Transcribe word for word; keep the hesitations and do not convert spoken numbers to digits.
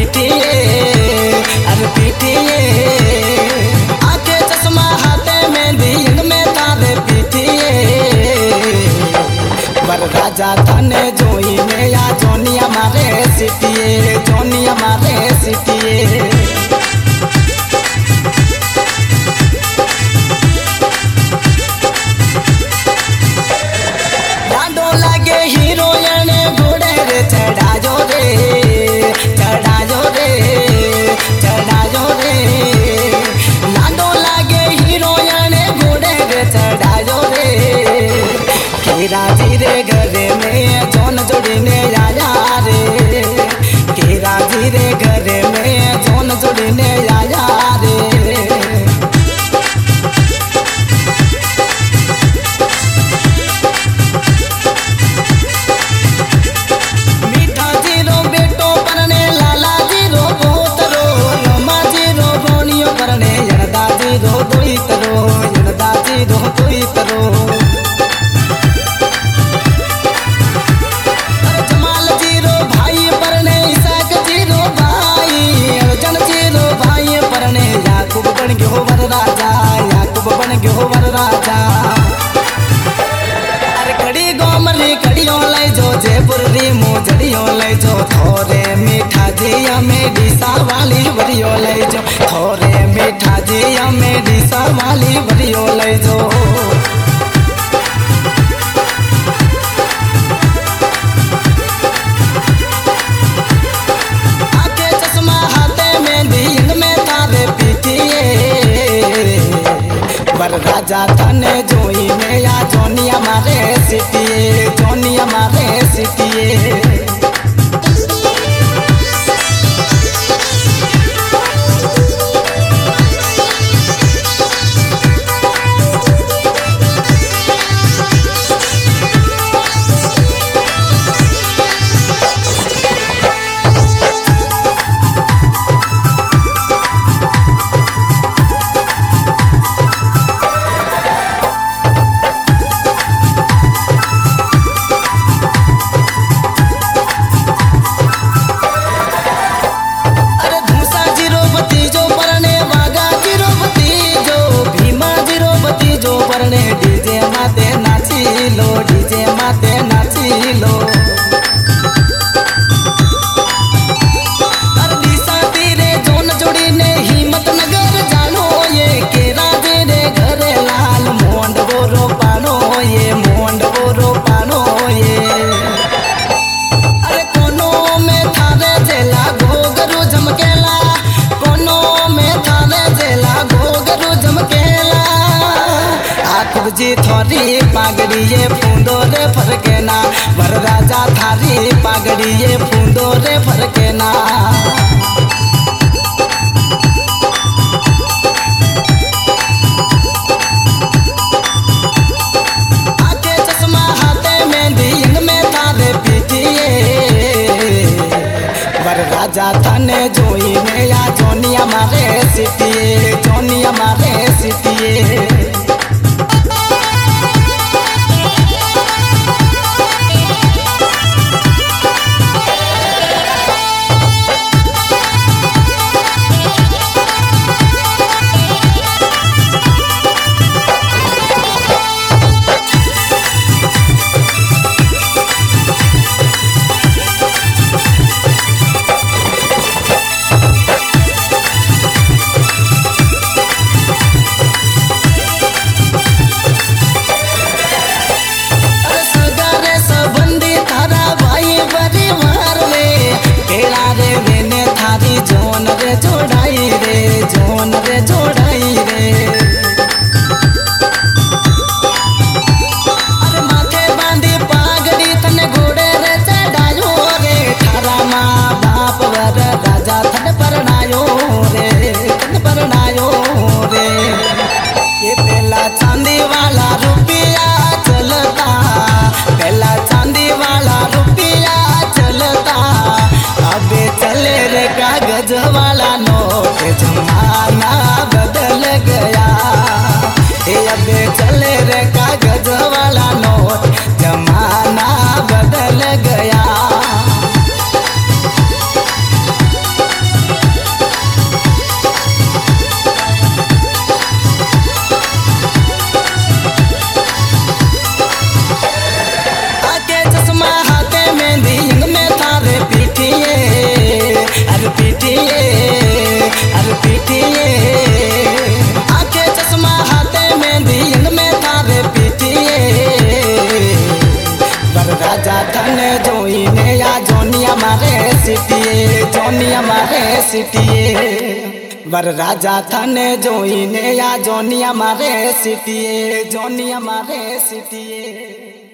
पीटिए अरे पीटिए आके चश्मा हाथे में दिन में तारे पीटिए बर राजा थाने जोई में या जोनिया मारे सिटिए जोनिया मारे सिटिए राजी रे घरे में जोन जोड़ने आया रे के राजी रे घरे में जोन जोड़ने आया रे मीठा जीरो बेटो परने लाला जीरो बोतरो रमा जीरो बोनियो परने यणदा जीरो दोई तरो यणदा जीरो दोई तरो राजा याकूब बन गयो वर राजा अरे कड़ी गोमरी कड़ियों लाई जो जयपुर री मोजड़ियों लाई जो थोरे मीठा जिया में डीसा वाली वरियो लाई जो थोरे मीठा जिया में डीसा वाली वरियो लाई जो आके चश्मा हाथे में दिन में तारे पीटिए बर राजा थाने जोई में या जोनिया मारे सिटिए जोनिया मारे सिटिए डीजे माते नाची लो डीजे माते नाची लो अरदीसा तीरे जोन जोड़ी ने हिम्मत नगर जानो ये के राजे रे घरे लाल मोंड वो रो पानो ये मोंड वो रो पानो ये अरे कोनो में थारे जेला घोगरू झमकेला कोनो में थारे जेला घोगरू झमकेला जी थोरी पागड़ी ये फूंदो रे फरके ना वर राजा थारी पागड़ी ये फूंदो रे फरके ना आके चश्मा हाथे में दिन में तारे पीटिए वर राजा थाने जोई में या जोनिया मारे सिटिए जोनिया मारे सिटिए राजा थने जोईने या जोनिया मारे सिटिए जोनिया मारे सिटिए वर राजा थने जोईने या जोनिया मारे सिटिए जोनिया मारे सिटिए।